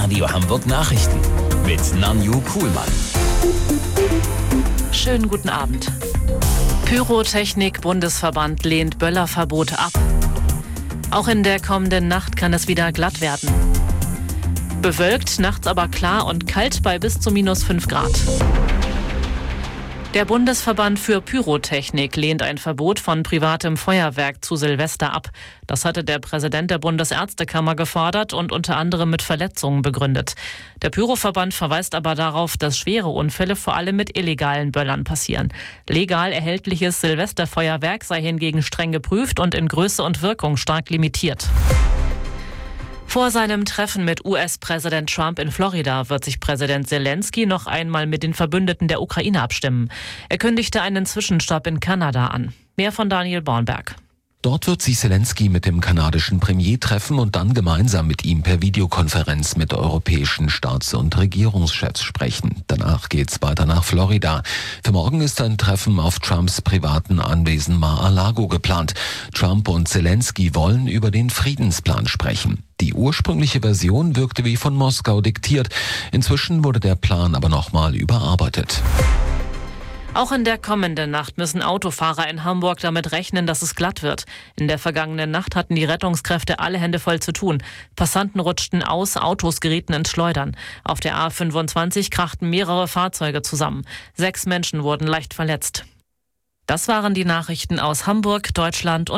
Radio Hamburg Nachrichten mit Nanju Kuhlmann. Schönen guten Abend. Pyrotechnik-Bundesverband lehnt Böllerverbot ab. Auch in der kommenden Nacht kann es wieder glatt werden. Bewölkt, nachts aber klar und kalt bei bis zu -5 Grad. Der Bundesverband für Pyrotechnik lehnt ein Verbot von privatem Feuerwerk zu Silvester ab. Das hatte der Präsident der Bundesärztekammer gefordert und unter anderem mit Verletzungen begründet. Der Pyroverband verweist aber darauf, dass schwere Unfälle vor allem mit illegalen Böllern passieren. Legal erhältliches Silvesterfeuerwerk sei hingegen streng geprüft und in Größe und Wirkung stark limitiert. Vor seinem Treffen mit US-Präsident Trump in Florida wird sich Präsident Zelensky noch einmal mit den Verbündeten der Ukraine abstimmen. Er kündigte einen Zwischenstopp in Kanada an. Mehr von Daniel Bornberg. Dort wird sich Zelensky mit dem kanadischen Premier treffen und dann gemeinsam mit ihm per Videokonferenz mit europäischen Staats- und Regierungschefs sprechen. Danach geht's weiter nach Florida. Für morgen ist ein Treffen auf Trumps privaten Anwesen Mar-a-Lago geplant. Trump und Zelensky wollen über den Friedensplan sprechen. Die ursprüngliche Version wirkte wie von Moskau diktiert. Inzwischen wurde der Plan aber nochmal überarbeitet. Auch in der kommenden Nacht müssen Autofahrer in Hamburg damit rechnen, dass es glatt wird. In der vergangenen Nacht hatten die Rettungskräfte alle Hände voll zu tun. Passanten rutschten aus, Autos gerieten ins Schleudern. Auf der A25 krachten mehrere Fahrzeuge zusammen. 6 Menschen wurden leicht verletzt. Das waren die Nachrichten aus Hamburg, Deutschland und